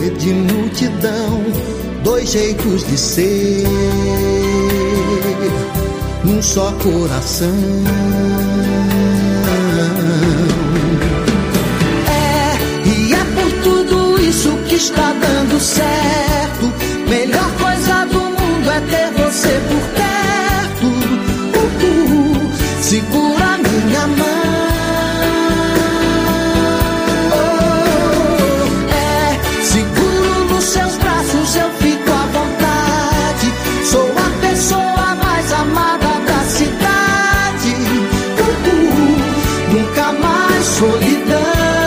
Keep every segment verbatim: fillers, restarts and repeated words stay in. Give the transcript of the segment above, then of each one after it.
de multidão, dois jeitos de ser, num só coração. É, e é por tudo isso que está dando certo. Melhor coisa do mundo é ter você por perto. Uh, uh, segura minha mão. Eu fico à vontade, sou a pessoa mais amada da cidade. Uh, uh, nunca mais solidão.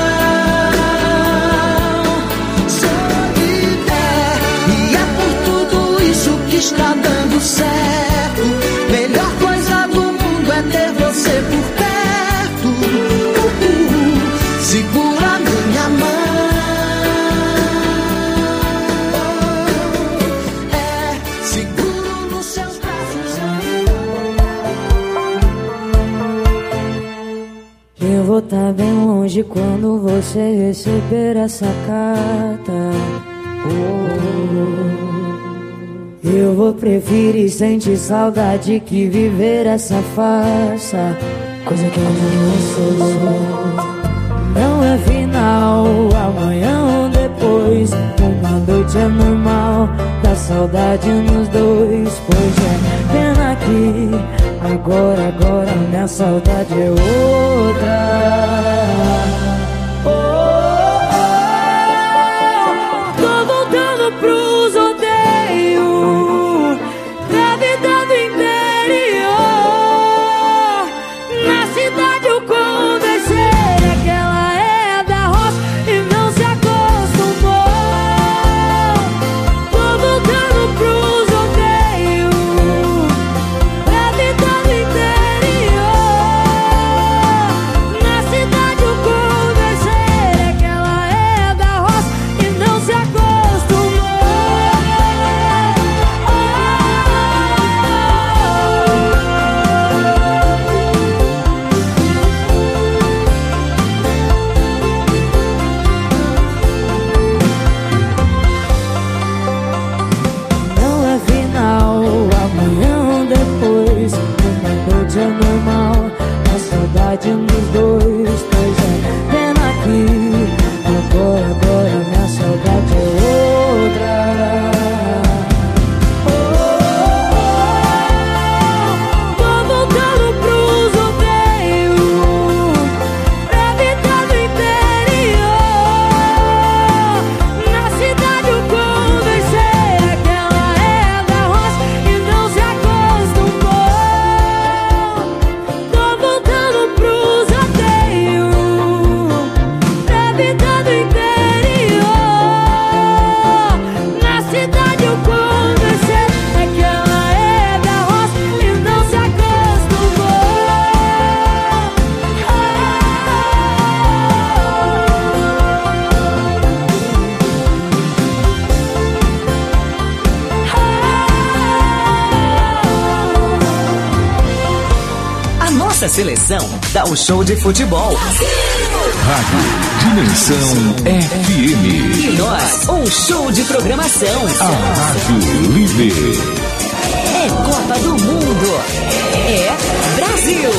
Solidão. É, e é por tudo isso que está dando certo. Melhor coisa do mundo é ter você por perto. Uh, uh, segura minha mão. Eu vou estar bem longe quando você receber essa carta. Oh, eu vou preferir sentir saudade que viver essa farsa, coisa que eu não sou. Não é final, amanhã ou depois. Uma noite é normal, dá saudade nos dois. Pois é, pena que Agora, agora minha saudade é outra. Oh, oh, oh. Tô voltando pros rodeios da vida do interior. Na cidade eu conversei que ela é da roça e não se acostumou. Tô voltando pros rodeios da vida do interior. Na cidade eu conversei que ela é da roça e não se acostumou. Não é final, amanhã ou depois. Uma noite é normal, a saudade nos dois. Pois é, pena que agora, agora minha saudade é outra. Tô voltando pros rodeios pra vida do interior. Na cidade eu conversei que ela é da roça e não se acostumou. Tô voltando pros rodeios pra vida do interior. Na cidade eu conversei que ela é da roça e não se acostumou. A nossa seleção dá o show de futebol. Rádio Dimensão F M. E nós, um show de programação. A Rádio Líder. É Copa do Mundo. É Brasil.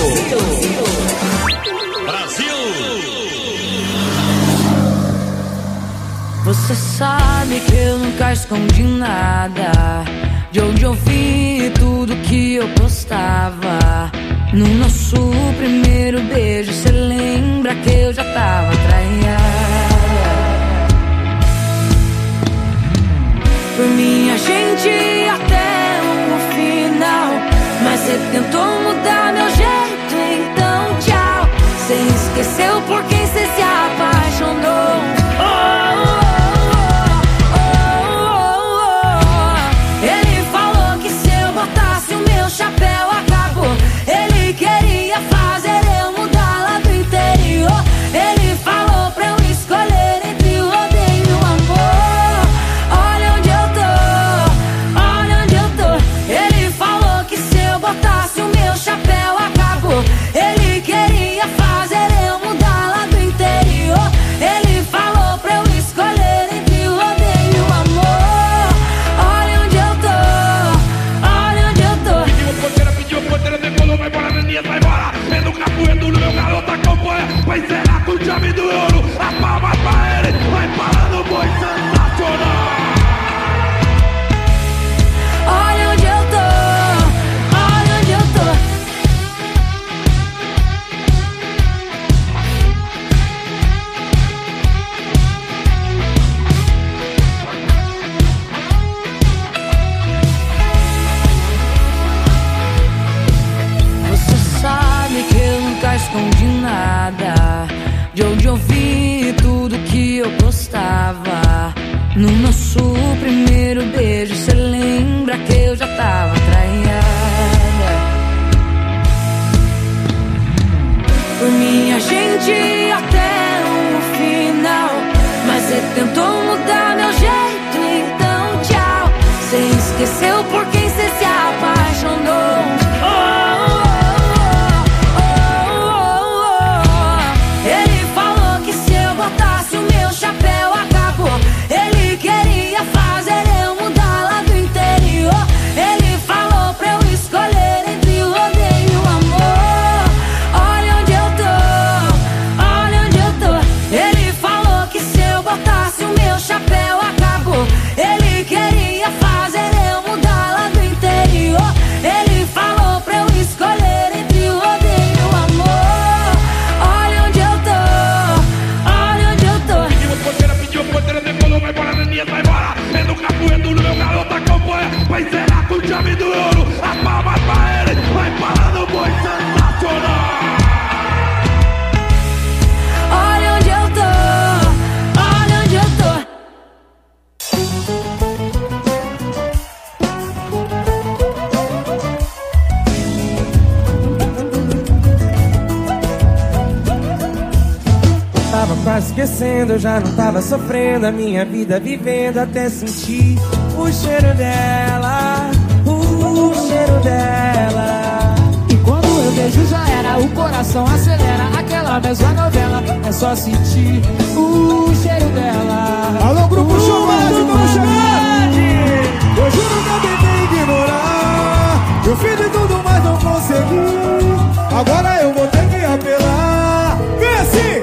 Você sabe que eu nunca escondi nada de onde eu vim e tudo que eu postava. No nosso primeiro beijo, cê lembra que eu já tava traída? Por mim a gente ia até o final, mas cê tentou mudar meu jeito, então tchau. Cê esqueceu por quem cê se apaixonou. Oh, oh, oh, oh. Ele falou que se eu botasse o meu chapéu acabou. Ele queria fazer eu mudar lá do interior. Ele falou pra eu escolher entre o rodeio e o amor. Olha onde eu tô, olha onde eu tô. Ele falou que se eu botasse o meu No nosso primeiro beijo, cê lembra que eu já tava traiada. Por mim a gente ia até o final, mas cê tentou mudar meu jeito, então tchau. Cê esqueceu por quem cê se apaixonou. Oh, oh, oh, oh, oh. Ele falou que se eu botasse o meu chapéu acabou. Ele queria fazer eu mudar lá do interior. Ele falou pra eu escolher entre o rodeio e o amor. Olha onde eu tô, olha onde eu tô. Ele falou que se eu botasse o meu chapéu acabou. Ele queria fazer eu mudar lá do interior. Ele falou pra eu escolher entre o rodeio e o amor. Olha onde eu tô, olha onde eu tô. Pediu porteira, pediu porteira, decolou, vai embora, Neninha, vai embora. É no capoeiro, no meu garoto acompanha. Vai zerar com o chave do ouro. As palmas pra ele, vai parar no boi sensacional. Olha onde eu tô, olha onde eu tô. Tava quase esquecendo, eu já não tava sofrendo a minha vida vivendo até sentir o cheiro dela, o cheiro dela. E quando eu beijo já era, o coração acelera. Aquela mesma novela, é só sentir o cheiro dela. Alô, grupo Show Brasil, vamos chegar! Eu juro que eu tentei ignorar, eu fiz de tudo, mas não consegui. Agora eu vou ter que apelar. Vem assim!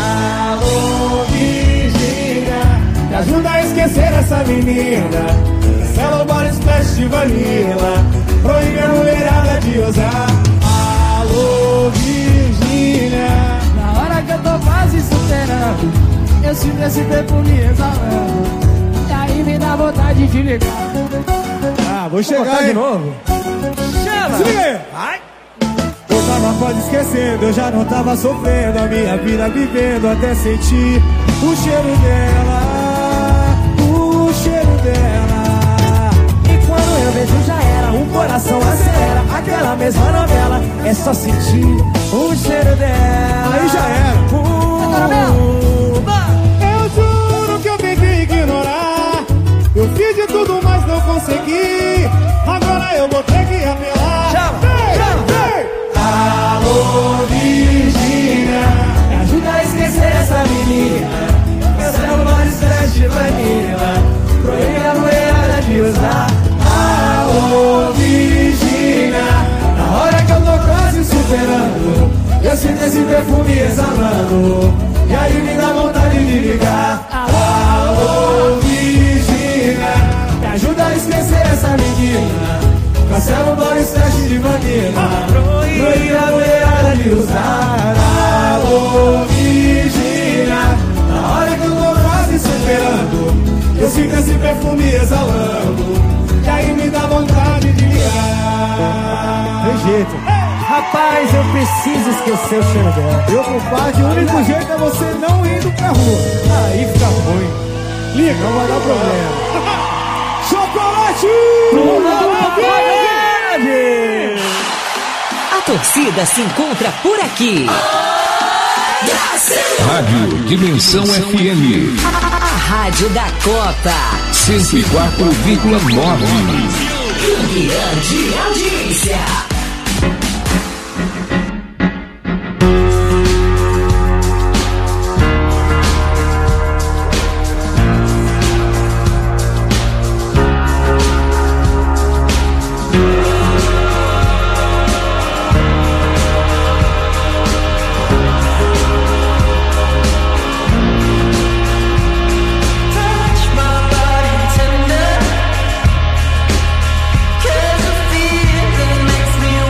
Alô, Virgínia, me ajuda a esquecer essa menina. Cancela o body splash de vanilla, proíbe a mulherada de usar. Alô, Virgínia, Na hora que eu tô quase superando, eu sinto esse perfume exalando. E aí me dá vontade de ligar. ah, vou chegar de novo. Chama! Se liga aí! Ai. Eu tava quase esquecendo, eu já não tava sofrendo a minha vida vivendo até sentir o cheiro dela, o cheiro dela. E quando eu beijo já era, o coração acelera. Aquela mesma novela, é só sentir o cheiro dela. Aí já era. Uh, eu juro que eu tentei ignorar, eu fiz de tudo, mas não consegui. Agora eu vou ter que apelar. Chama, vem, chama, vem. Alô, Virgínia, me ajuda a esquecer essa menina. Cancela vários testes de vanilla, proíbe a mulherada de usar. Alô, Virgínia, na hora que eu tô quase superando, eu sinto esse perfume exalando. E aí me dá vontade de ligar. Alô, Virgínia, me ajuda a esquecer essa menina. Cancela o body splash de vanilla, proíbe a mulherada de usar. Alô, Virgínia, na hora que eu tô quase superando, eu sinto esse perfume exalando. E aí me dá vontade de ligar. Tem jeito. Rapaz, eu preciso esquecer o cheiro dela. Meu compadre, o único jeito é você não indo pra rua. Aí fica ruim. Liga, não vai dar problema. Chocolate! A torcida se encontra por aqui. Rádio Dimensão F M. A rádio da Copa. cento e quatro vírgula nove. Campeã de audiência. Makes me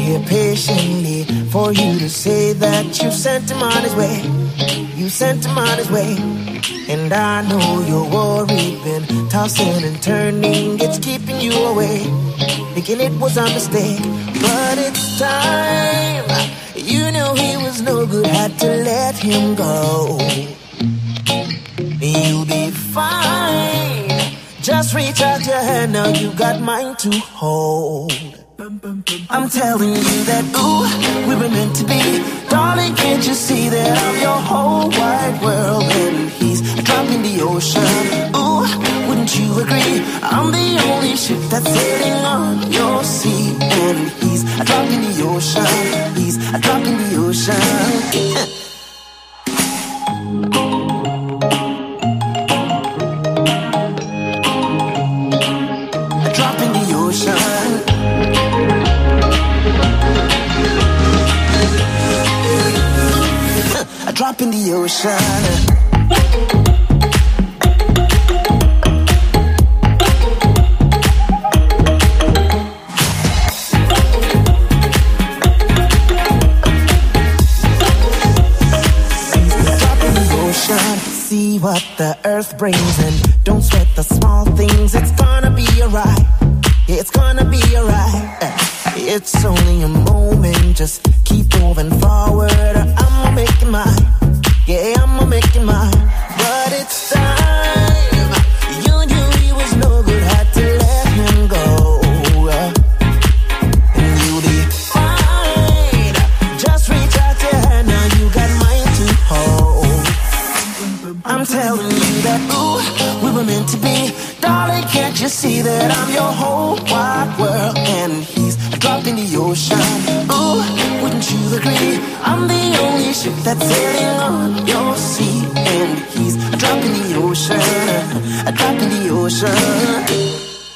here patiently for you to say that you sent him on his way. You sent him on his way. And I know you're worried, been tossing and turning, it's keeping you away, thinking it was a mistake. But it's time, you knew he was no good, had to let him go. You'll be fine, just reach out your hand, now you got mine to hold. I'm telling you that, ooh, we were meant to be. Darling, can't you see that I'm your whole wide world and he's a drop in the ocean? Ooh, wouldn't you agree? I'm the only ship that's sailing on your sea, and he's a drop in the ocean. He's a drop in the ocean. A drop in the ocean. A drop in the ocean. See what the earth brings and don't sweat the small things. It's gonna be alright. It's gonna be alright. It's only a moment. Just keep moving forward. I'ma make it mine. Yeah, I'ma make it mine. But it's time. You knew he was no good. Had to let him go. And you'll be fine. Just reach out your hand. Now you got mine to hold. I'm telling you that, ooh, we were meant to be. Darling, can't you see that I'm your whole wide world and he's a drop in the ocean? Ooh, wouldn't you agree? I'm the only ship that's sailing on your sea, and he's a drop in the ocean, a drop in the ocean.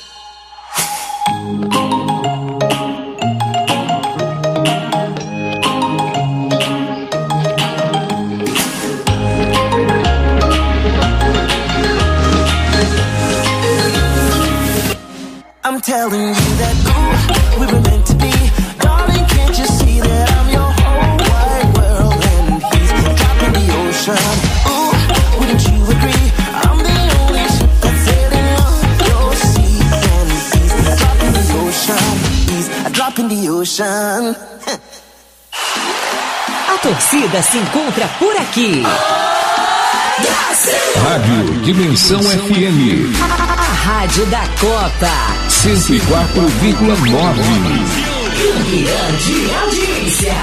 I'm telling you that, ooh, we were meant to be. Darling, can't you see that I'm your whole wide world and he's a drop in the ocean? Ooh, wouldn't you agree? I'm the only ship that's sailing on your sea, and he's a drop in the ocean. He's a drop in the ocean. A torcida se encontra por aqui. Rádio Dimensão F M. A rádio da Copa. cento e quatro vírgula nove. Grande audiência.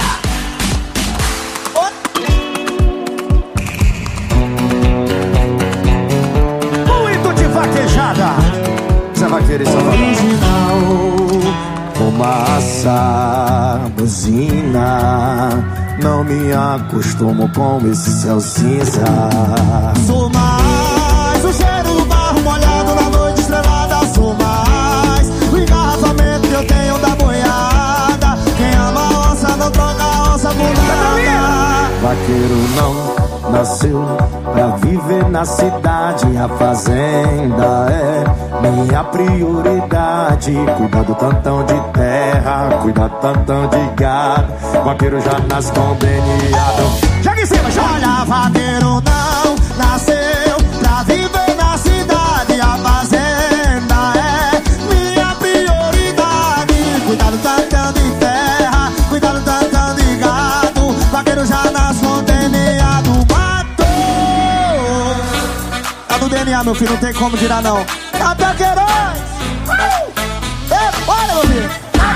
Muito de vaquejada. Zé Vaqueiro e original, fumaça, buzina. Não me acostumo com esse céu cinza. Sou mais o cheiro do barro molhado na noite estrelada. Sou mais o engarrafamento que eu tenho da boiada. Quem ama a onça não troca a onça por nada. Vaqueiro não nasceu pra viver na cidade. A fazenda é minha prioridade. Cuidar do tantão de terra, cuidar do tantão de gado. Vaqueiro já nasce condeniado. Joga em cima, joga! Olha, vaqueiro não nasceu pra viver na cidade. A fazenda é minha prioridade. Cuidar do tantão de terra, cuidar do tantão de gado. Vaqueiro já nasce condeniado. Matou! Tá no D N A, meu filho, não tem como tirar não. Tá Vaqueirões! É, olha, meu filho!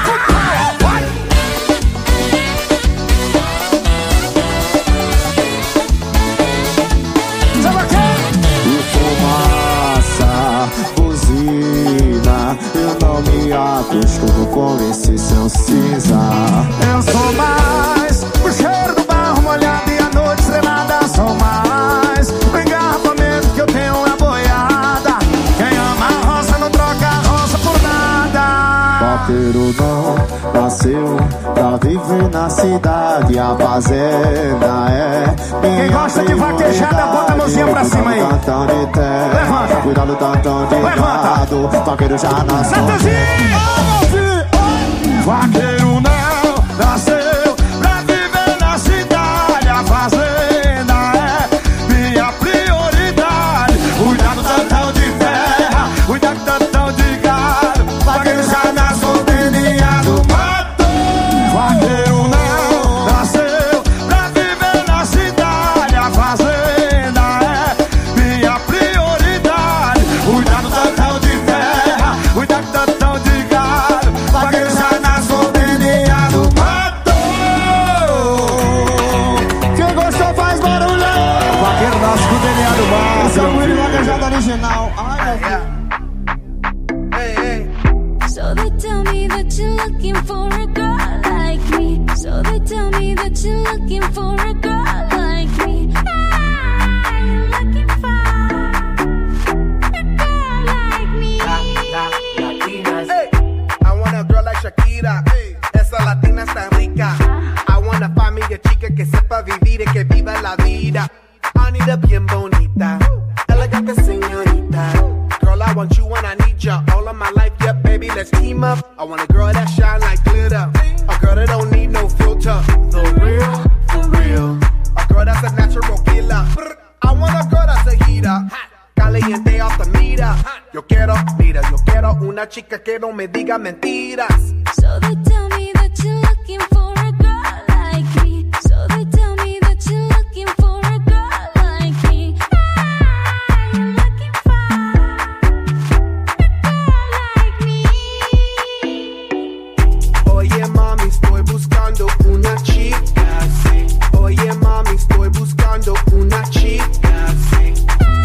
Eu não me acostumo com esse céu cinza. Eu sou mais o cheiro do barro molhado e a noite estrelada. Sou mais o engarrafamento que eu tenho na boiada. Quem ama a roça não troca a roça por nada. Vaqueiro não nasceu pra viver na cidade. A fazenda é minha. Quem gosta de vaquejada, bota a mãozinha pra cima aí. Levanta. Cuidado do tantão de gado. Vaqueiro já nasce. Vaqueiro não original. Ai, meu Deus. Hey, hey. So they tell me that you're looking for a girl like me. So they tell me that you're looking for a girl like me. I'm looking for a girl like me. La, la, latinas. Hey, I want a girl like Shakira. Hey, esa latina está rica. I wanna find me a chica que sepa vivir y que viva la vida. Anita bien bonita, elegante señorita. Girl, I want you and I need ya all of my life, yeah, baby, let's team up. I want a girl that shine like glitter, a girl that don't need no filter. The real, for real, a girl that's a natural killer. I want a girl that's a heater, caliente off the meter. Yo quiero, mira, yo quiero una chica que no me diga mentiras. So they tell me that you're looking for a girl like me. So they tell me that you're looking for a girl like me. I'm looking for a girl like me. Oye mami, estoy buscando una chica, sí. Oye mami, estoy buscando una chica, sí.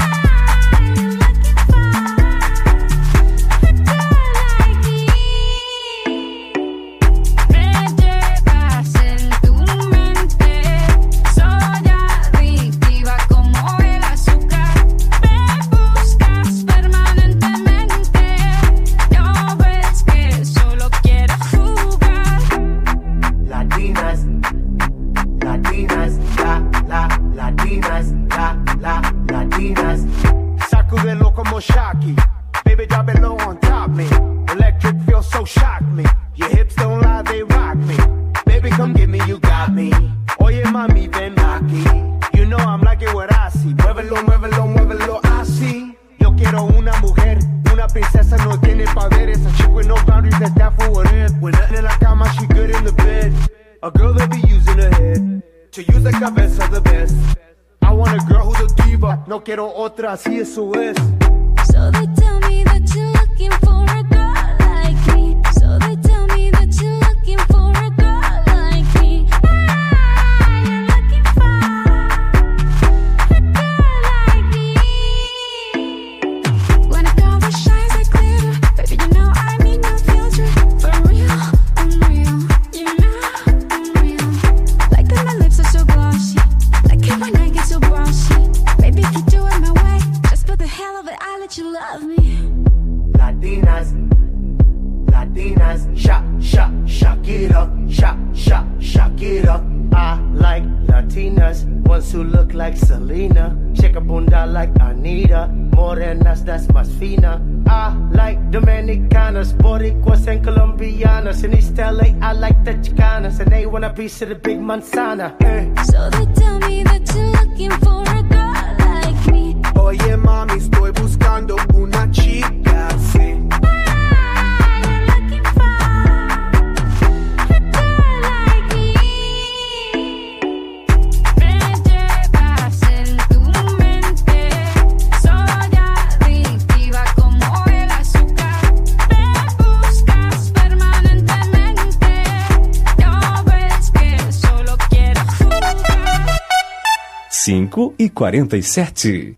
Sacudelo como Shocky. Baby, drop it low on top me. Electric feels so shock me. Your hips don't lie, they rock me. Baby, come get me, you got me. Oye, mami, ven aquí. You know I'm like it what I see. Muévelo, muévelo, muévelo así. Yo quiero una mujer, una princesa, no tiene poderes. A chick with no boundaries, that's that for what it is. When nothing in la cama, she good in the bed. A girl that be using her head to use the cabeza the best. I want a girl who's a diva. No quiero otra, así eso es. So they tell me that you're looking for a girl like me. So they tell me that you're looking for a girl like me. I'm looking for a girl like me. When a girl that shines like glitter, baby, you know I need no filter. For real, I'm real. You know I'm real. Like that my lips are so glossy. Like it when I get so bossy. Baby, if you do it my way, just for the hell of it, I'll let you love me. Latinas, Latinas, sha, sha, Shakira, sha, sha, Shakira. I like Latinas, ones who look like Selena. Shake a bunda like Anita, morenas, that's más fina. I like Dominicanas, Boricuas and Colombianas. In East L A, I like the Chicanas, and they want a piece of the big manzana. Eh. So they tell me that you're looking for a girl like me. Oye mami, estoy buscando una chica, sí. I'm looking for a girl like me. Me llevas en tu mente, soy adictiva como el azúcar. Me buscas permanentemente, no ves que solo quiero jugar. cinco e quarenta e sete.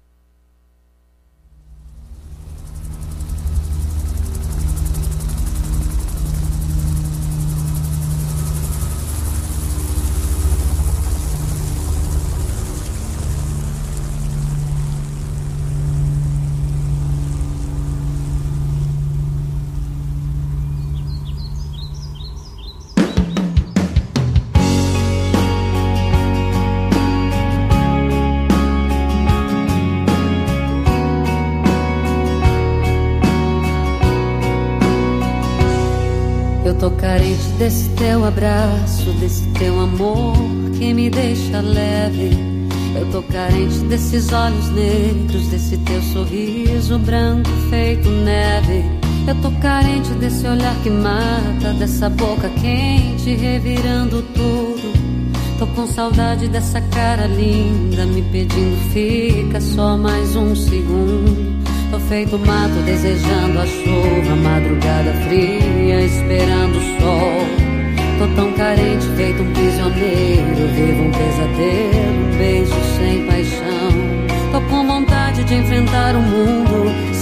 Eu tô carente desse teu abraço, desse teu amor que me deixa leve. Eu tô carente desses olhos negros, desse teu sorriso branco feito neve. Eu tô carente desse olhar que mata, dessa boca quente revirando tudo. Tô com saudade dessa cara linda me pedindo fica só mais um segundo. Tô feito mato desejando a chuva, madrugada fria esperando o sol. Tô tão carente feito um prisioneiro, vivo um pesadelo, um beijo sem paixão. Tô com vontade de enfrentar o mundo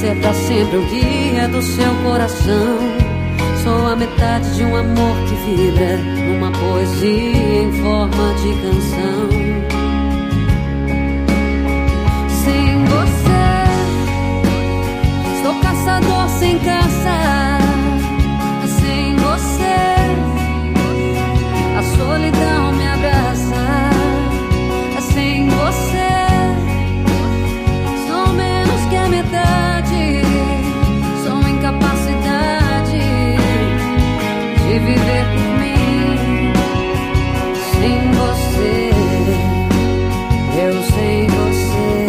ser pra sempre o guia do seu coração. Sou a metade de um amor que vibra numa poesia em forma de canção. Sem você, sou caçador sem caça. Sem você, a solidão me abraça. Sem você, sou menos que a metade. Sou incapacidade de viver por mim. Sem você, eu sem você.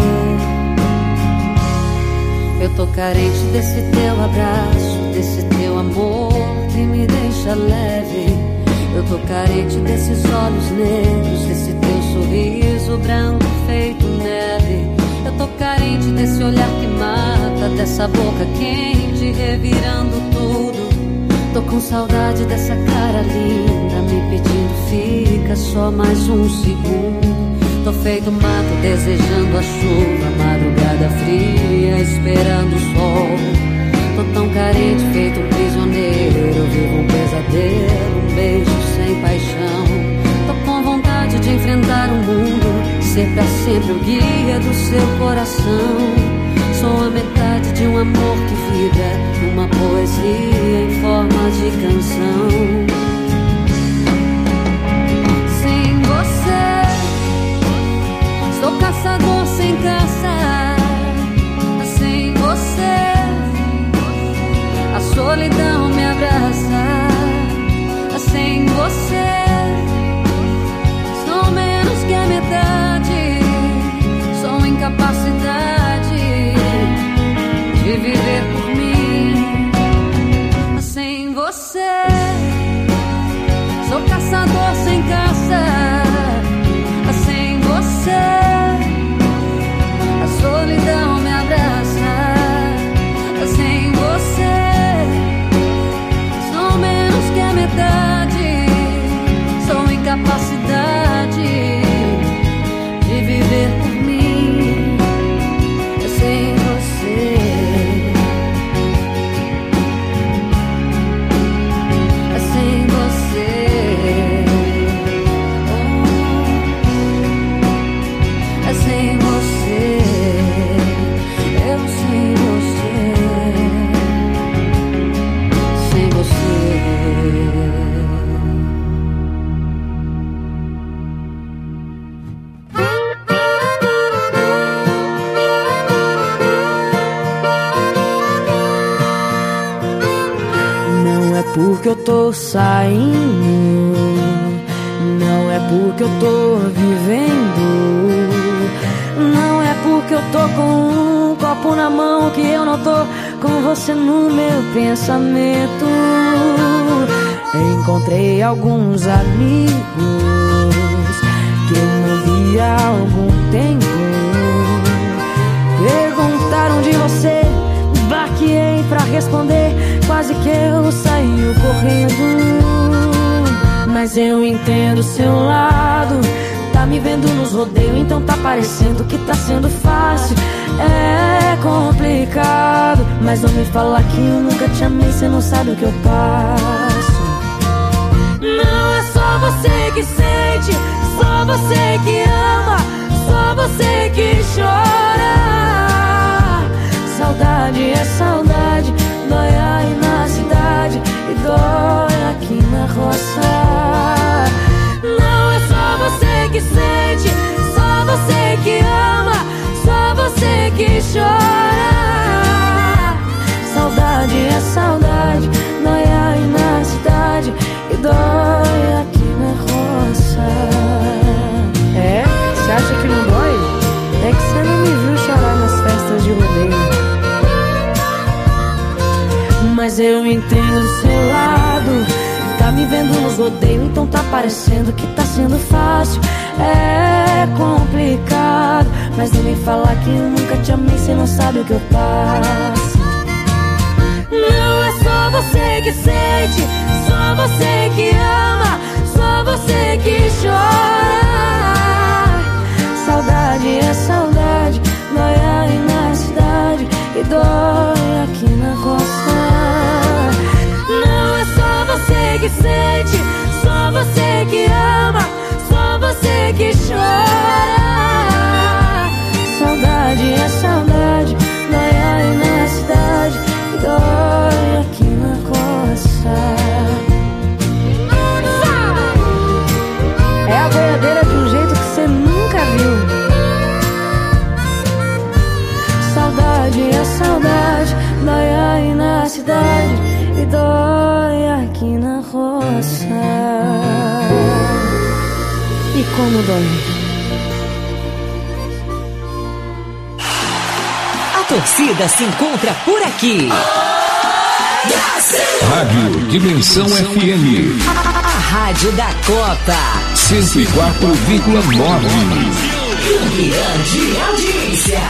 Eu tô carente desse teu abraço, desse teu amor que me deixa leve. Eu tô carente desses olhos negros, desse teu sorriso branco feito neve. Eu tô carente desse olhar que mata, dessa boca quente revirando tudo. Tô com saudade dessa cara linda me pedindo fica só mais um segundo. Tô feito mato desejando a chuva, madrugada fria esperando o sol. Tô tão carente feito um prisioneiro, vivo um pesadelo, um beijo sem paixão. Tô com vontade de enfrentar o mundo, ser pra sempre o guia do seu coração. Sou a metade de um amor que vibra numa poesia em forma de canção. Sem você, sou caçador sem caça. Sem você, a solidão me abraça. Sem você, sou menos que a metade. Sou incapacidade de viver por mim. Sem você, sou caçador sem caça. Sem você, a solidão me abraça. Sem você, sou menos que a metade. Sou incapacidade de viver por mim. Sem você, sem você, oh, sem você, eu sem você, sem você. Não é porque eu tô saindo, não é porque eu tô vivendo, não é porque eu tô com um copo na mão que eu não tô com você no meu pensamento. Encontrei alguns amigos que eu não via há algum tempo. Perguntaram de você, baqueei pra responder, quase que eu saí correndo. Mas eu entendo seu lado, tá me vendo nos rodeios, então tá parecendo que tá sendo fácil. É complicado, mas não me fala que eu nunca te amei, cê não sabe o que eu passo. Não é só você que sente, só você que ama, só você que chora. Saudade é saudade, dói aí na cidade e dói aqui na roça. Não é só você que sente, só você que ama, só você que chora. Saudade é saudade, dói aí na cidade e dói aqui na roça. É? Você acha que não dói? É que você não me viu chorar nas festas de rodeio. Mas eu entendo do seu lado, tá me vendo nos rodeios, então tá parecendo que tá sendo fácil. É complicado, mas não me fala que eu nunca te amei, cê não sabe o que eu passo. Não é só você que sente, só você que ama, só você que chora. Saudade é saudade, dói aí na cidade e dói sente, só você que ama, só você que chora. Saudade é saudade, dói aí na cidade, dói aqui na costa. É a boiadeira de um jeito que você nunca viu. Saudade é saudade, dói aí na cidade e dói aqui na roça. E como dói. A torcida se encontra por aqui. Rádio Dimensão F M. A rádio da Copa. cento e quatro vírgula nove. Grande audiência.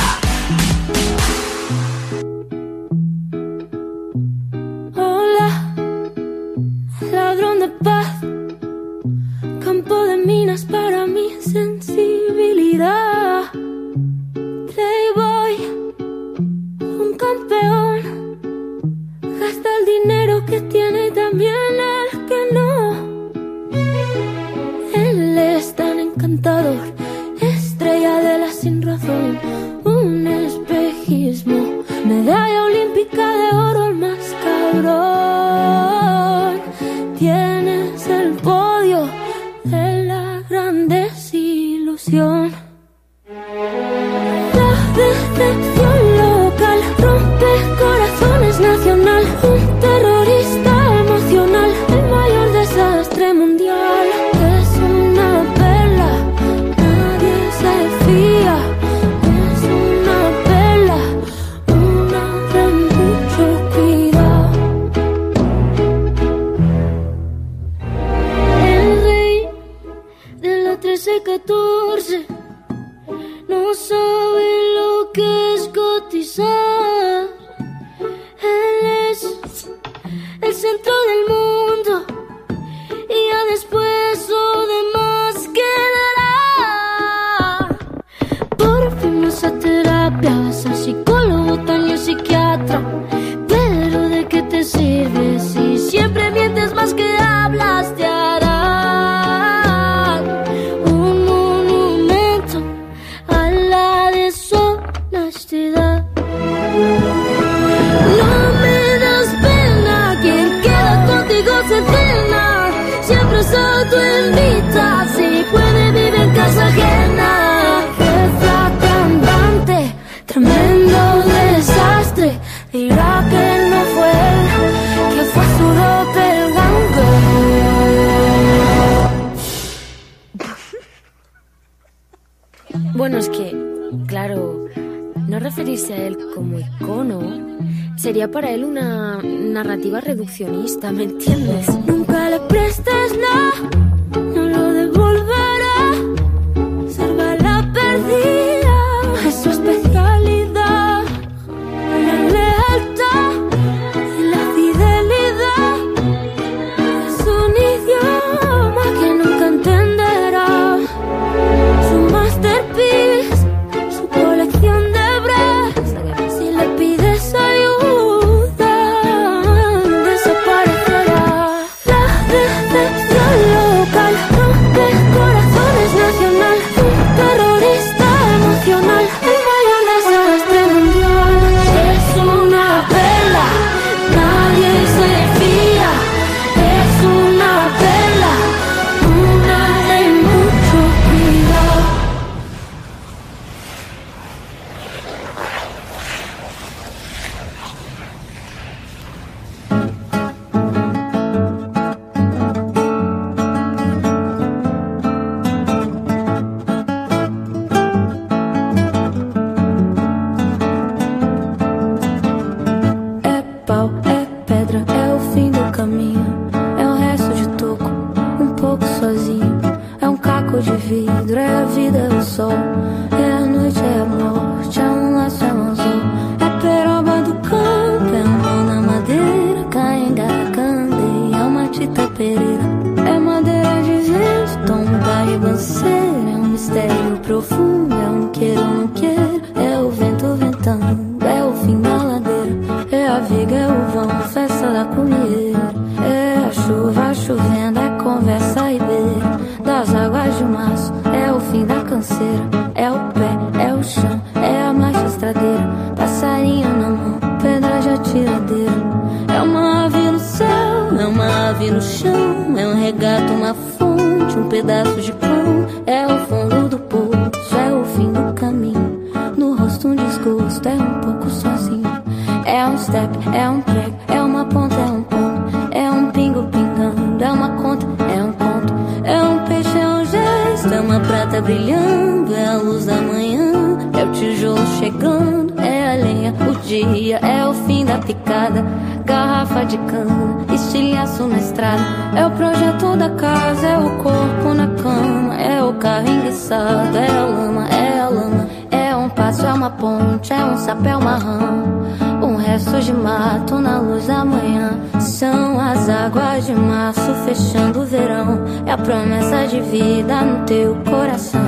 Hola, ladrón de paz, campo de minas para mi sensibilidad. Playboy, un campeón, gasta el dinero que tiene y también el que no. Él es tan encantador, estrella de la sin razón, un espejismo, medalla olímpica de oro, el más cabrón. Tienes el podio de la gran desilusión. La decepción local rompe corazones nacional, un terrorista emocional, el mayor desastre mundial. Es una perla, nadie se fía. Es una perla, una de mucho cuidado. El rey de la trece catorce no sabe lo que es cotizar. Él es el centro del mundo y ya después lo demás quedará. Por fin vas a terapia, vas al psicólogo, también psiquiatra. Pero ¿de qué te sirve si siempre mientes más que hablas? Te harán un monumento a la deshonestidad. No me das pena, quien queda contigo se cena. Siempre es autoinvita, si puede vivir en casa ajena. Jefa cantante, tremendo desastre. Dirá que no fue él, que fue su doppelganger. Bueno, es que, claro, no referirse a él como icono sería para él una narrativa reduccionista, ¿me entiendes? Nunca le prestes nada, no lo devolverá. Salva la perdida, es su especialidad. La lealtad y la fidelidad es un idioma que nunca entenderá. Su masterpiece, su colección de bras. Si le pides ayuda, desaparecerá. La decepción local rompe corazones nacional, un terrorista emocional, el mayor desastre mundial. Es una perla, nadie se fía. Es una perla, una de mucho cuidado. É pau, é pedra, é o fim do caminho. É o resto de toco, um pouco sozinho. É um caco de vidro, é a vida, é o sol. É a noite, é a morte, é um laço, é um anzol. É peroba do campo, é um mão na madeira. Caenga, candeia, é uma tita pereira. É madeira de vento, tom da ribanceira. É um mistério profundo, é um queiro, não queiro. É o vento ventando, é o fim da ladeira. É a viga, é o vão, festa da comida. É a chuva chovendo. de março, é o fim da canseira. É o pé, é o chão, é a marcha estradeira. Passarinho na mão, pedra de atiradeira. É uma ave no céu, é uma ave no chão. É um regato, uma fonte, um pedaço de pão. É o fundo do poço, é o fim do caminho. No rosto um desgosto, é um pouco sozinho. É um step, é um prego, é uma ponta, é um ponto. É um pingo pingando, é uma conta, é um conto. É um peixe, é um gesto, é uma prata brilhando. É a luz da manhã, é o tijolo chegando. É a lenha, o dia, é o fim da picada. Garrafa de cana, estilhaço na estrada. É o projeto da casa, é o corpo na cama. É o carro enguiçado, é a lama, é a lama. É um passo, é uma ponte, é um sapo, é uma rã. Um resto de mato na luz da manhã. São as águas de março fechando o verão. É a promessa de vida no teu coração.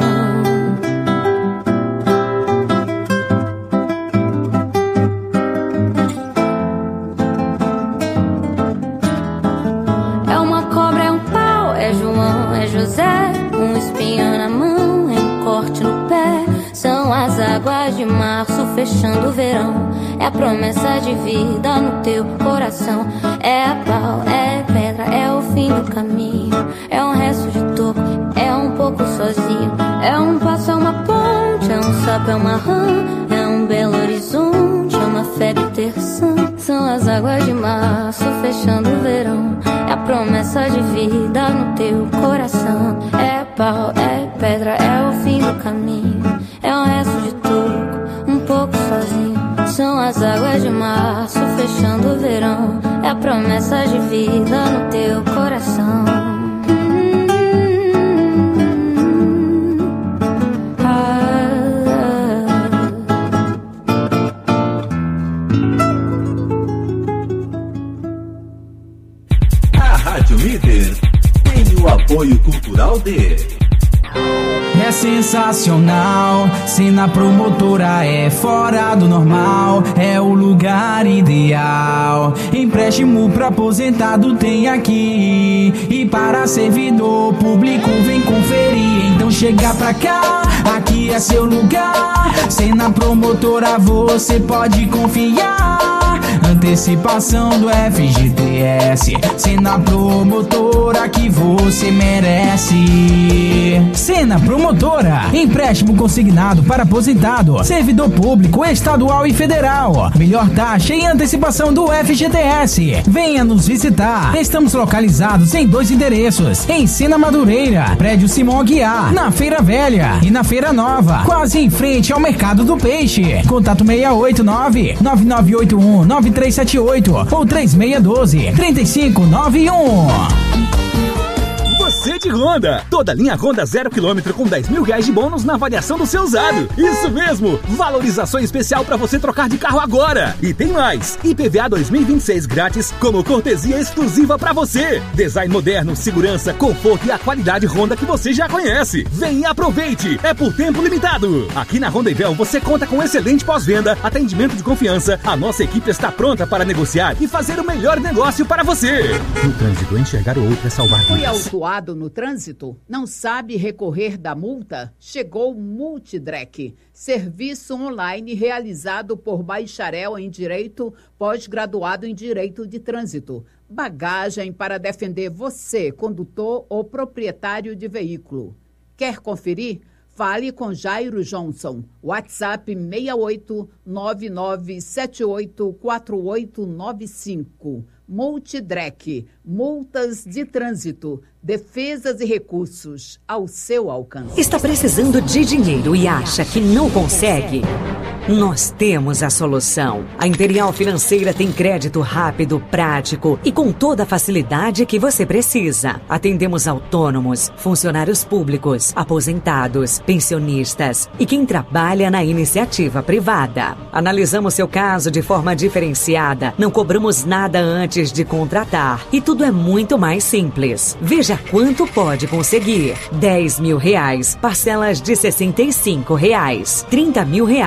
É uma cobra, é um pau, é João, é José. Um espinho na mão, é um corte no pé. São as águas de março fechando o verão. É a promessa de vida no teu coração. É a pau, é pedra, é o fim do caminho. É um resto de toco, é um pouco sozinho. É um passo, é uma ponte, é um sapo, é uma rã. É um belo horizonte, é uma febre terçã. São as águas de março fechando o verão. É a promessa de vida no teu coração. É pau, é pedra, é o fim do caminho. É um resto de toco, um pouco sozinho. São as águas de março fechando o verão. É a promessa de vida no teu coração. A Rádio Líder tem o apoio cultural de... É sensacional, Sena Promotora é fora do normal, é o lugar ideal. Empréstimo pra aposentado tem aqui, e para servidor público vem conferir. Então chega pra cá, aqui é seu lugar. Sena Promotora você pode confiar. Antecipação do F G T S, Sena Promotora que você merece. Sena Promotora, empréstimo consignado para aposentado, servidor público estadual e federal. Melhor taxa e antecipação do F G T S. Venha nos visitar. Estamos localizados em dois endereços: em Sena Madureira, prédio Simão Aguiar, na Feira Velha, e na Feira Nova, quase em frente ao Mercado do Peixe. Contato seis oito nove, nove nove oito um, nove três sete oito ou três seis um dois, três cinco nove um. Você de Honda, toda linha Honda zero quilômetro com dez mil reais de bônus na avaliação do seu usado. Isso mesmo, valorização especial para você trocar de carro agora. E tem mais, I P V A dois mil e vinte e seis grátis como cortesia exclusiva para você. Design moderno, segurança, conforto e a qualidade Honda que você já conhece. Vem e aproveite, é por tempo limitado. Aqui na Honda Ivel você conta com excelente pós-venda, atendimento de confiança. A nossa equipe está pronta para negociar e fazer o melhor negócio para você. No trânsito, enxergar o outro é salvar vidas. Foi autuado no trânsito? Não sabe recorrer da multa? Chegou o Multidrec, serviço online realizado por bacharel em Direito, pós-graduado em Direito de Trânsito. Bagagem para defender você, condutor ou proprietário de veículo. Quer conferir? Fale com Jairo Johnson. WhatsApp seis oito nove nove sete oito quatro oito nove cinco. Multidrec, multas de trânsito, defesas e recursos ao seu alcance. Está precisando de dinheiro e acha que não consegue? Nós temos a solução. A Imperial Financeira tem crédito rápido, prático e com toda a facilidade que você precisa. Atendemos autônomos, funcionários públicos, aposentados, pensionistas e quem trabalha na iniciativa privada. Analisamos seu caso de forma diferenciada, não cobramos nada antes de contratar e tudo é muito mais simples. Veja quanto pode conseguir. dez mil reais, parcelas de sessenta e cinco reais. trinta mil reais,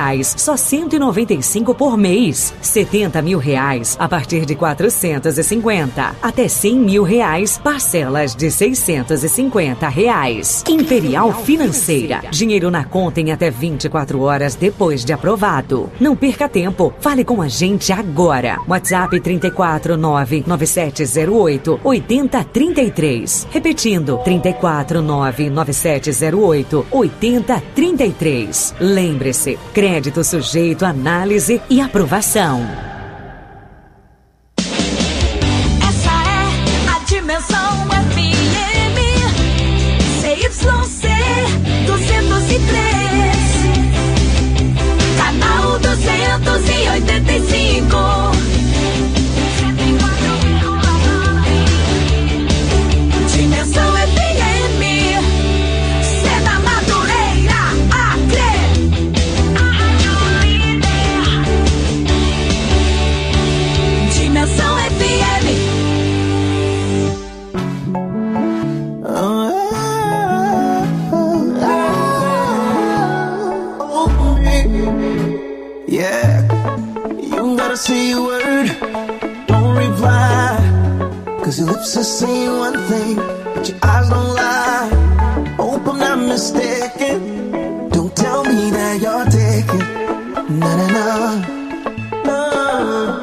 só cento e noventa e cinco por mês. setenta mil reais a partir de quatrocentos e cinquenta. Até cem mil reais, parcelas de seiscentos e cinquenta reais. Imperial Financeira. Dinheiro na conta em até vinte e quatro horas depois de aprovado. Não perca tempo. Fale com a gente agora. WhatsApp trinta e quatro, nove nove sete zero oito, oito zero três três. Repetindo, trinta e quatro, nove nove sete zero oito, oito zero três três. Lembre-se, crédito sujeito a análise e aprovação. Essa é a Dimensão F M, C Y C duzentos e três, canal duzentos e oitenta e cinco. Dimensão F M, Seda Madureira, Acre. Dimensão F M. Yeah, you gotta say a word, don't reply. Cause your lips are saying one thing, but your eyes don't lie. Hope I'm not mistaken. Don't tell me that you're taking. Na na na. No.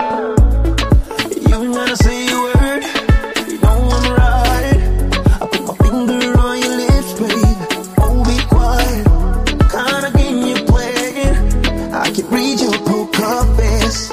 You gotta say a word, you don't wanna ride. I put my finger on your lips, baby. Oh, be quiet. Kinda game you're playing. I can read your poker face.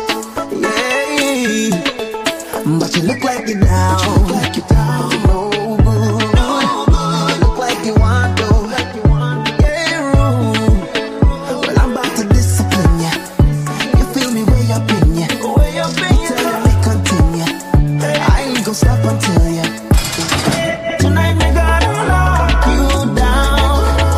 Yeah. But you look like you're down. You look like you're down. No good. No good. You look like you want to. Yeah, rude. Well, I'm about to discipline ya. You feel me way up in ya. Way up in ya. Tell me continue. I ain't gon' stop until ya. Tonight me gonna lock you down.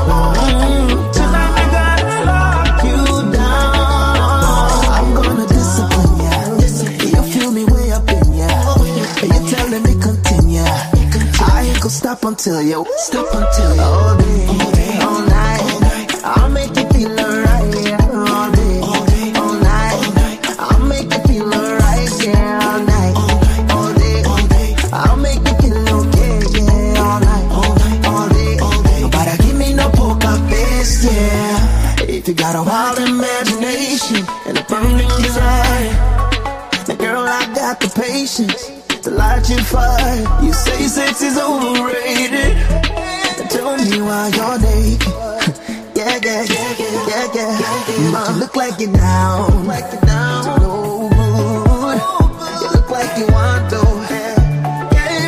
Mm. Tonight me gonna lock you down. I'm gonna discipline ya. You feel me way up in ya. You telling me continue. I ain't gon' stop until you. Stop until you. All day, all day, all night. I'll make you feel alright. Yeah. All day, all day, all night. I'll make you feel alright. Yeah. All night, all day, all day. I'll make you feel okay. Yeah. All night, all night, all day, all day. Nobody give me no poker face. Yeah. If you got a wild imagination and a burning desire, then girl, I got the patience to light your fire. You say sex is overrated, then tell me why you're naked. Yeah, yeah, yeah, yeah, yeah, yeah. But you look like you're down, like you're down. No good. You look like you want to. Yeah,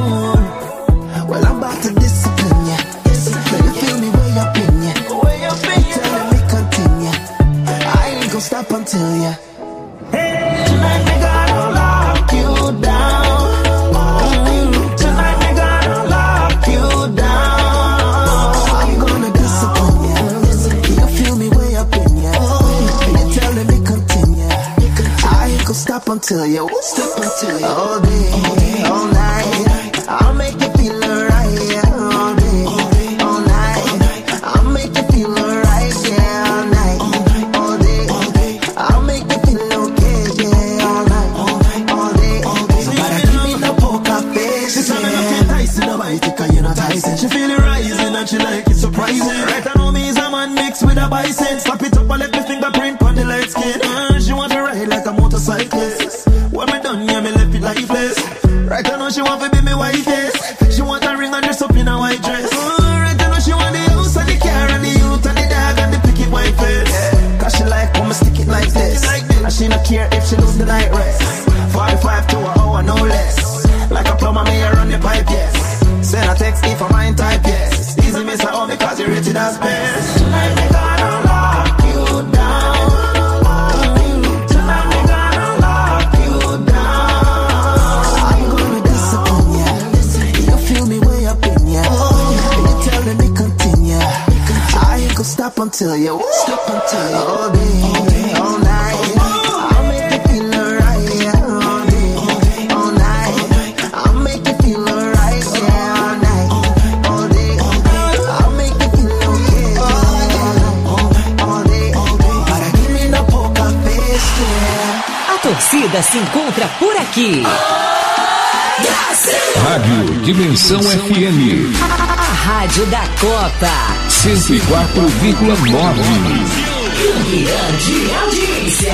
rude. Well, I'm about to discipline ya. Discipline. You feel me way up in ya. Way up in ya. Telling me continue. I ain't gon' stop until ya. Tonight we gonna lock you down. Mm, tonight we gonna lock you down. I'm gonna discipline ya. You feel me way up in ya. You telling me continue. I ain't gon' stop until you. Stop until you. All day, all night. I'll make you feel alright. Yeah. All day, all night. I'll make you feel alright. Yeah. All night, all day. I'll make you feel okay. Yeah. All night, all day. Nobody give me no poker face. She's not enough Tyson, nobody think you're not Tyson. She feel it rising and she like it surprising. Right, I know me is a man mixed with a bison. Slap it up and let me fingerprint on the light skin. Uh, she want to ride like a motorcyclist. When me done, yeah, me left it lifeless. Right, I know she want to be me wife, yes. She want a ring and dress up in a white dress. Uh, right, I know she want the house and the car and the youth and the dog and the picket white face. Yeah. Cause she like when me stick it like this. And she not care if she lose the night rest. forty-five to an hour, no less. Like a plumber, me a run the pipe, yes. Send a text if I mind type, yes. Easy miss her home because you rated as best. Tonight we gonna lock you down. Mm, tonight we gonna lock you down. I'm gonna discipline ya. You feel me way up in ya. You telling me continue. I ain't gon' stop until you. Stop until you. All day, all night. I'll make you feel alright. Yeah. All day, all night. I'll make you feel alright. Yeah. All night, all day. I'll make you feel okay. All night, all day. But I give me no moda se encontra por aqui. Rádio Dimensão F M. A rádio da Copa. cento e quatro vírgula nove. Grande audiência.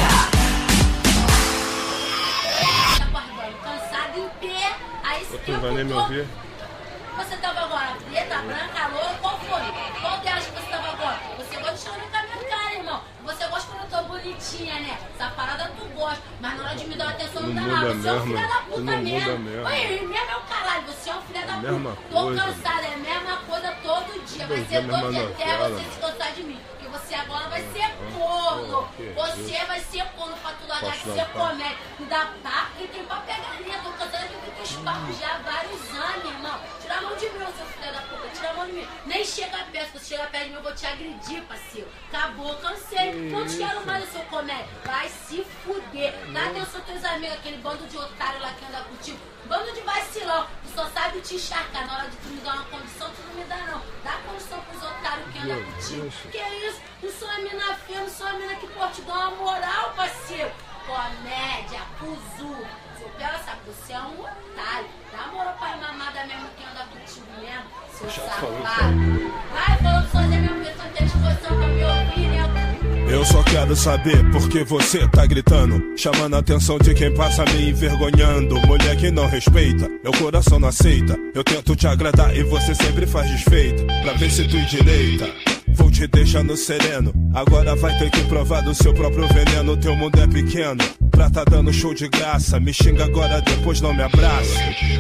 Cansado em pé, aí esse tempo Não vai nem me ouvir. Você tava agora preta, branca, loura, qual foi? Qual delas que você tava agora? Você gosta de chamar com a minha cara, irmão. Você gosta quando eu tô bonitinha, né? Essa parada tu gosta, mas na hora de me dar atenção não dá nada. Você é um filho da puta mesmo. Oi, mesmo é o caralho, você é um filho da puta. Tô cansada, é a mesma coisa todo dia. Vai ser todo dia até você se cansar de mim. Porque você agora vai ser corno. Você vai ser corno pra tu largar de ser comédia. Me dá papo que tem pra pegar linha. Tô cansada de ver teus papos já há vários anos, irmão. Tira a mão de mim, seu filho da puta. Tira a mão de mim. Nem chega perto. Se você chegar perto de mim, eu vou te agredir, parceiro. Acabou, cansei. Não te quero mais, seu comédia. Vai se fuder. Dá atenção aos teus amigos, aquele bando de otário lá que anda contigo. Bando de vacilão. Tu só sabe te encharcar. Na hora de tu me dar uma condição, tu não me dá, não. Dá condição pros otários que andam contigo. Que isso? Não sou uma mina feia, não sou uma mina que pode te dar uma moral, parceiro. Comédia, cuzu. Se eu pego essa, você é um otário. Dá moral pra mamada mesmo que anda contigo mesmo, seu safado. Vai falando sozinha mesmo, porque tu não tem disposição pra me ouvir, né? Eu só quero saber por que você tá gritando, chamando a atenção de quem passa me envergonhando. Mulher que não respeita, meu coração não aceita. Eu tento te agradar e você sempre faz desfeito, pra ver se tu endireita. Vou te deixando sereno, agora vai ter que provar do seu próprio veneno. Teu mundo é pequeno, pra tá dando show de graça. Me xinga agora, depois não me abraça.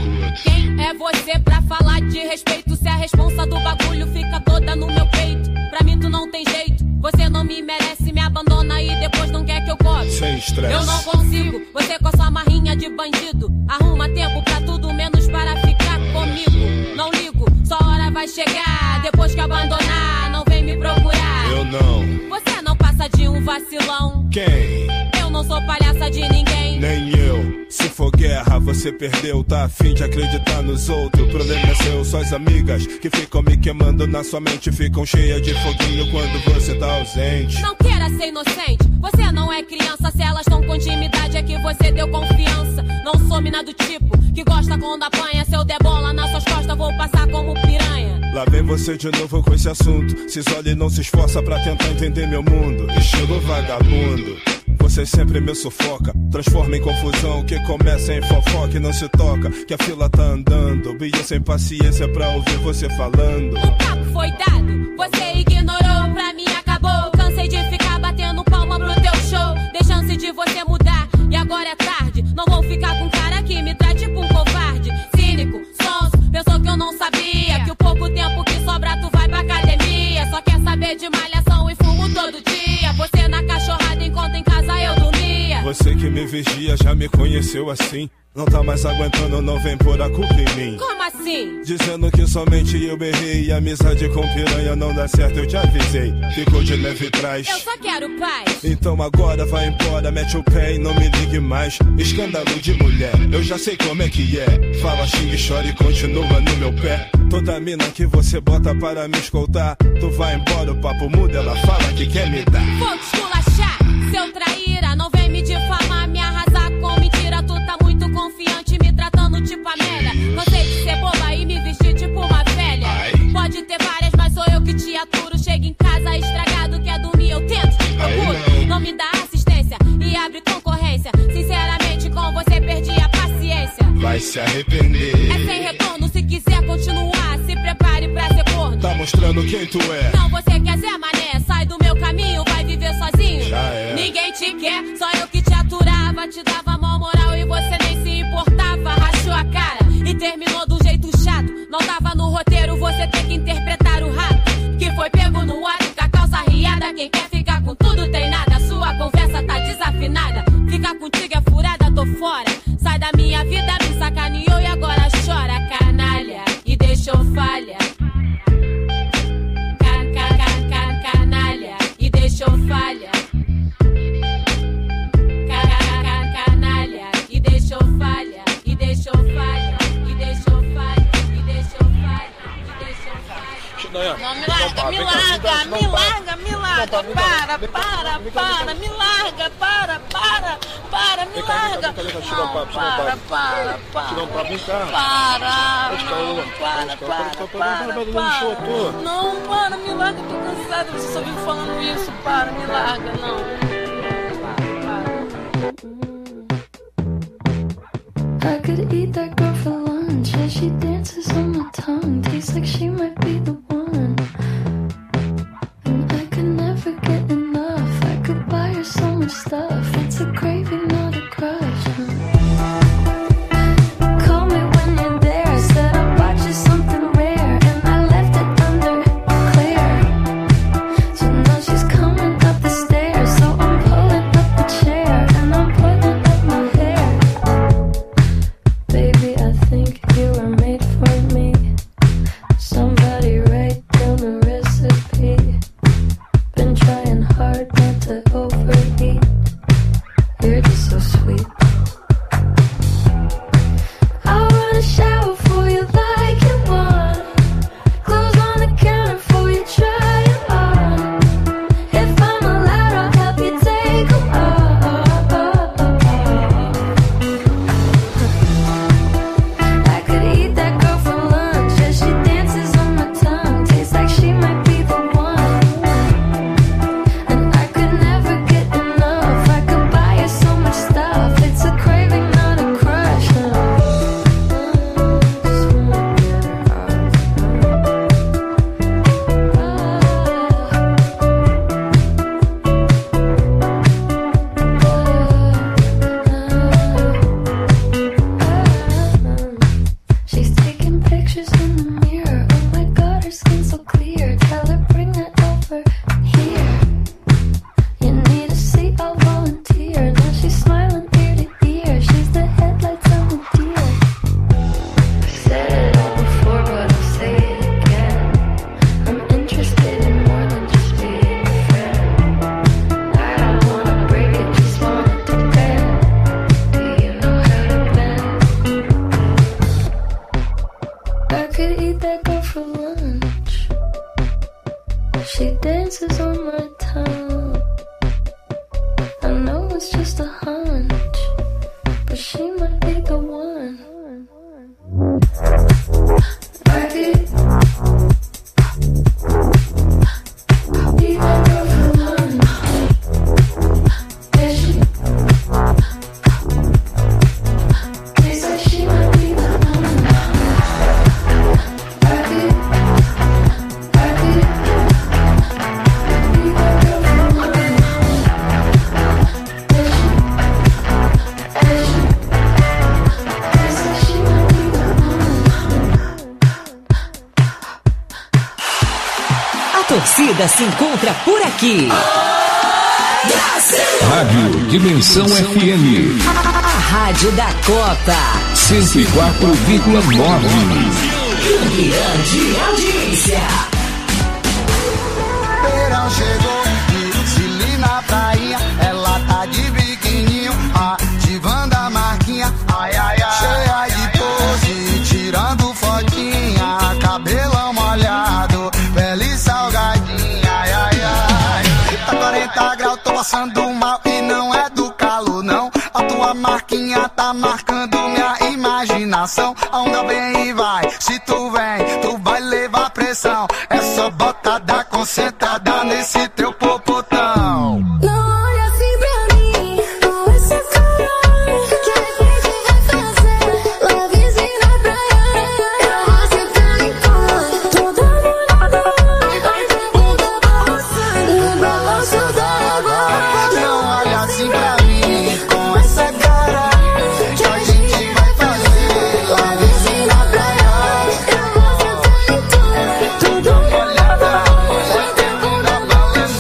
Quem é você pra falar de respeito? Se a responsa do bagulho fica toda no meu peito. Pra mim tu não tem jeito, você não me merece. Me abandona e depois não quer que eu goste. Sem estresse. Eu não consigo, você com a sua marrinha de bandido. Arruma tempo pra tudo menos para ficar comigo. Não ligo, sua hora vai chegar. Depois que abandonar, não vem me procurar. Eu não. Você não passa de um vacilão. Quem? Eu não sou palhaça de ninguém. Nem eu. Se for guerra, você perdeu. Tá afim de acreditar nos outros. O problema é seu, suas amigas que ficam me queimando na sua mente. Ficam cheias de foguinho quando você tá ausente. Não queira ser inocente, você não é criança. Se elas estão com intimidade é que você deu confiança. Não sou mina do tipo que gosta quando apanha. Se eu der bola nas suas costas, vou passar como piranha. Lá vem você de novo com esse assunto. Se isola e não se esforça pra tentar entender meu mundo. Estilo vagabundo. Você sempre me sufoca, transforma em confusão, que começa em fofoca e não se toca, que a fila tá andando, e eu sem paciência pra ouvir você falando. O papo foi dado, você ignorou, pra mim acabou. Cansei de ficar batendo palma pro teu show, dei chance de você mudar, e agora é tarde. Não vou ficar com um cara que me trate tipo um covarde. Cínico, sonso, pensou que eu não sabia, que o pouco tempo que sobra tu vai pra academia. Só quer saber de malhação e fumo todo dia. Você na cachorrada enquanto em casa eu dormia. Você que me vigia já me conheceu assim. Não tá mais aguentando, não vem pôr a culpa em mim. Como assim? Dizendo que somente eu berrei e amizade com piranha não dá certo, eu te avisei. Ficou de leve trás. Eu só quero paz. Então agora vai embora, mete o pé e não me ligue mais. Escândalo de mulher, eu já sei como é que é. Fala, xinga e chora e continua no meu pé. Toda mina que você bota para me escoltar, tu vai embora, o papo muda, ela fala que quer me dar. Vou te esculachar, seu traíra, não vem me difamar, me arrasar com mentira. Tu tá muito confiante, me tratando tipo a merda. Cansei de ser boba e me vestir tipo uma velha. Pode ter várias, mas sou eu que te aturo. Chega em casa estragado, quer dormir, eu tento, te procuro. Não me dá assistência e abre concorrência. Sinceramente, com você perdi a paciência. Vai se arrepender. É sem retorno, se quiser continuar, se prepare pra ser corno. Tá mostrando quem tu é. Não, você quer ser mané, sai do meu caminho, vai viver sozinho. Já é. Ninguém te quer, só eu que te aturava. Te dava mó moral e você nem se importava. Rachou a cara e terminou do jeito chato. Não tava no roteiro, você tem que interpretar o rato que foi pego no ato, com a calça riada. Quem quer ficar com tudo tem nada, sua conversa tá desafinada. Ficar contigo é furada, tô fora. Sai da minha vida, me sacaneou e agora chora, canalha, e deixou falha. Can, can, can, can, canalha, e deixou falha. Can, can, can, canalha, e deixou falha, e deixou falha, e deixou falha, e deixou falha, e deixou falha. Não, me larga, me larga, me larga, me larga. larga, para, para, para, me larga, para, para, para, me larga. Não, para, para, para. Para, não, para, para, para, para. Não, para, me larga, tô cansada, você só vive falando isso, para, me larga, não. I could eat that girl for lunch as she dances on my tongue. Tastes like she might be the one. And I could never get enough. I could buy her so much stuff. It's a craving, not a crush. Call me when you're there. I said I bought you something rare, and I left it under Claire. So now she's coming up the stairs. So I'm pulling up the chair, and I'm putting up my hair. Baby, I think you were made for me. Somebody write down the recipe. Been trying hard not to overeat. You're just so sweet. I wanna shower for you like you want. Clothes on the counter for you, try it on. If I'm allowed, I'll help you take them off. I could eat that girl for lunch as she dances on my tongue. Tastes like she might be the one. And I could never get enough. I could buy her so much stuff. It's a craving, not a crush. She's taking pictures in the mirror. Oh my god, her skin's so clear. Tell her bring it over here. You need a seat, I'll volunteer. Now she's smiling ear to ear. She's the headlights on the deer. Said it all before, but I'll say it again. I'm interested in more than just being a friend. I don't wanna break it, just want it to bend. Do you know how to bend? I could eat that girl for lunch. She dances on my tongue. I know it's just a hunch, but she might be the one. I could eat that girl for lunch. Yeah, she tastes like she might be the one. I could, I could eat that girl for lunch. Yeah, she, yeah, she tastes like she might be the one. A torcida se encontra por aqui. Rádio Dimensão F M A rádio da Copa. cento e quatro vírgula nove. Grande audiência. Verão chegou, desfile na prainha. Ela tá de biquininho, ativando a marquinha. Ai, ai, ai, cheia de pose, tirando fotinha. Cabelão molhado, pele salgadinha. Ai, ai, ai, tá quarenta graus, tô passando mal e não é do calor, não. A tua marquinha tá marcando minha imaginação. A onda vem e vai, se tu vem, tu vai levar pressão. É só botada concentrada nesse teu popotão. Não olha assim pra mim, com essa cara. Que a gente vai fazer? Lovezinho na praia. Eu vou sentar em cor, toda molhada. O da balançando, no balanço da água. Não olha assim pra mim, com essa cara. Que a gente vai fazer? Lovezinho na praia. Eu vou sentar em cor, toda molhada. O da balançando.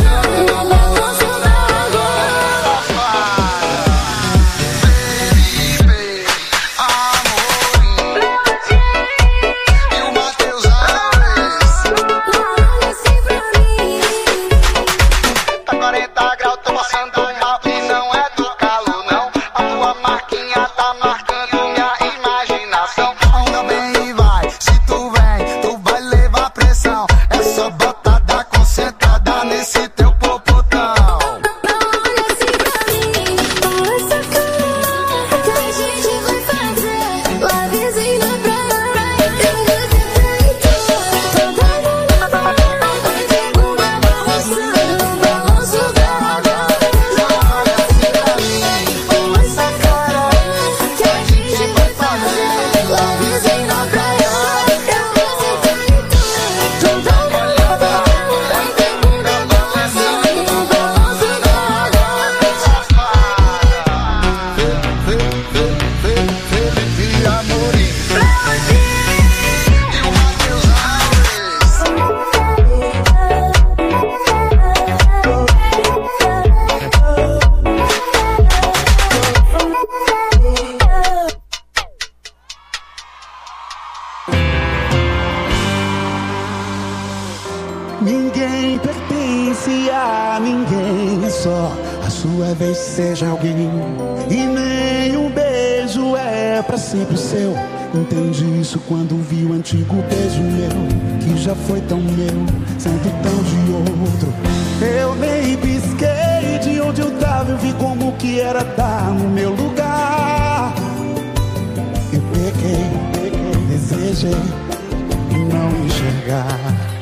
Ninguém pertence a ninguém, é só a sua vez seja alguém. E nem um beijo é pra sempre seu. Entendi isso quando vi o antigo beijo meu, que já foi tão meu, sendo tão de outro. Eu nem pisquei de onde eu tava, eu vi como que era estar no meu lugar. Eu peguei, peguei, desejei não enxergar.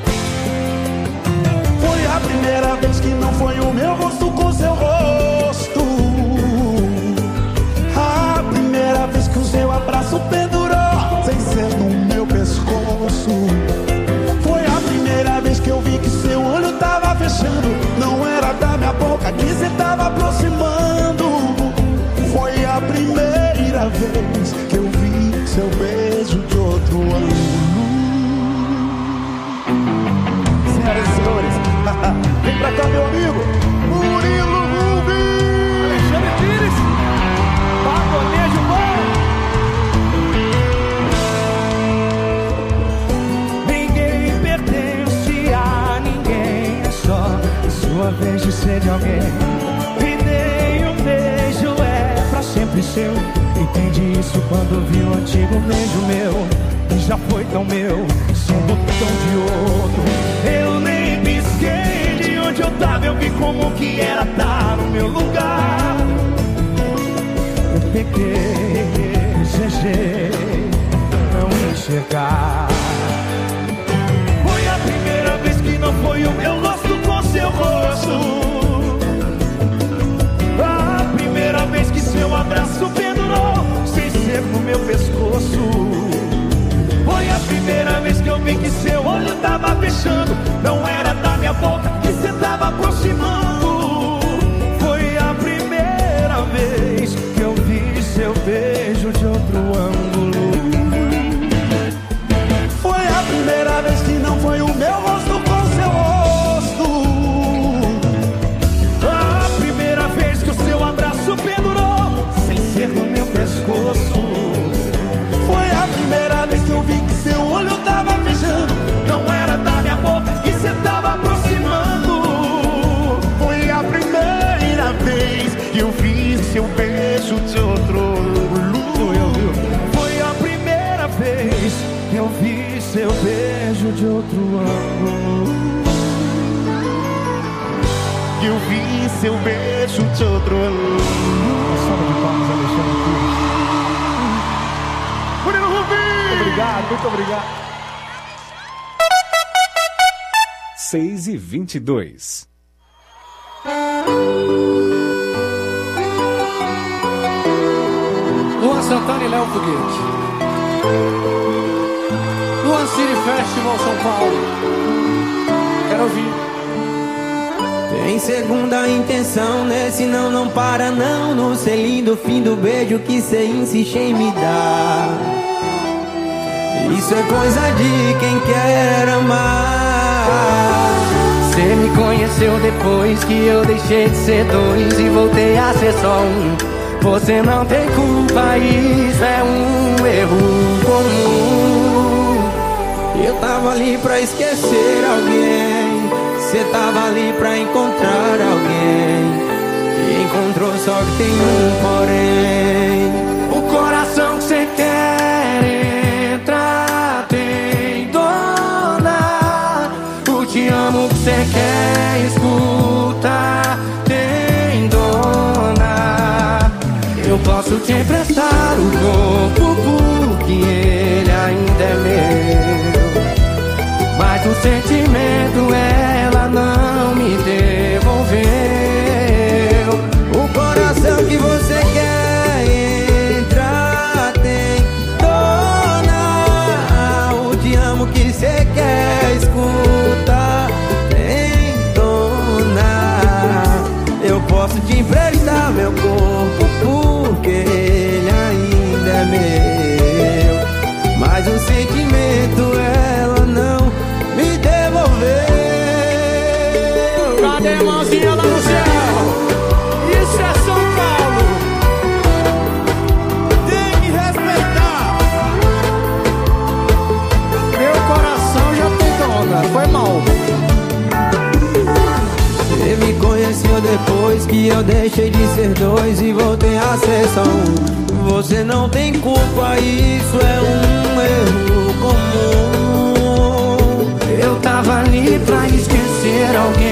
Foi a primeira vez que não foi o meu rosto com seu rosto. A primeira vez que o seu abraço pendurou sem ser no meu pescoço. Foi a primeira vez que eu vi que seu olho tava fechando, não era da minha boca que cê tava aproximando. Foi a primeira vez que eu vi seu beijo de outro ângulo. Senhoras e senhores, vem pra cá meu amigo Murilo Rubens, Alexandre Pires, Pagonejo Bom. Ninguém pertence a ninguém, é só sua vez de ser de alguém. E nem um beijo é pra sempre seu. Entendi isso quando vi o antigo beijo meu, que já foi tão meu, sendo tão de outro. Eu nem pisquei de onde eu tava, eu vi como que era estar no meu lugar. Eu peguei, desejei não enxergar. Foi a primeira vez que não foi o meu rosto com seu rosto. A primeira vez que seu abraço pendurou sem ser no meu pescoço. Foi a primeira vez que eu vi que seu olho tava fechando, não era da minha boca que cê tava aproximando. Foi a primeira vez que eu vi seu beijo de outro ângulo. Foi a primeira vez que não foi o meu rosto com seu rosto. A primeira vez que o seu abraço pendurou sem ser no meu pescoço. Foi a primeira vez que eu vi que seu olho tava fechando, não era da minha boca que cê tava aproximando. Foi a primeira vez que eu vi seu beijo de outro ângulo. Foi a primeira vez que eu vi seu beijo de outro ângulo. Que eu vi seu beijo de outro ângulo. Salve de palmas, Alexandre Pires. Murilo Rubens! Obrigado, muito obrigado. seis e vinte e dois. Luan Santana e Léo Foguete. Luan City Festival São Paulo. Quero ouvir. Tem segunda intenção nesse não, não para não. No selinho do fim do beijo que cê insiste em me dar. Isso é coisa de quem quer amar. Cê me conheceu depois que eu deixei de ser dois e voltei a ser só um. Você não tem culpa, isso é um erro comum. Eu tava ali pra esquecer alguém, cê tava ali pra encontrar alguém, e encontrou só que tem um porém. O coração que cê quer entrar tem dona. O te amo que cê quer escutar tem dona. Eu posso te emprestar o corpo porque ele ainda é meu, mas o sentimento ela não me devolveu. O coração que você quer entrar tem dona. O te amo que você quer escutar tem dona. Eu posso te emprestar meu corpo porque ele ainda é meu, mas o sentimento ela não me devolveu. Cadê a mãozinha lá no céu? Isso é São Paulo. Tem que respeitar. Meu coração já tem dona, foi mal. depois que eu deixei de ser dois e voltei a ser só um. Você não tem culpa, isso é um erro comum. Eu tava ali pra esquecer ao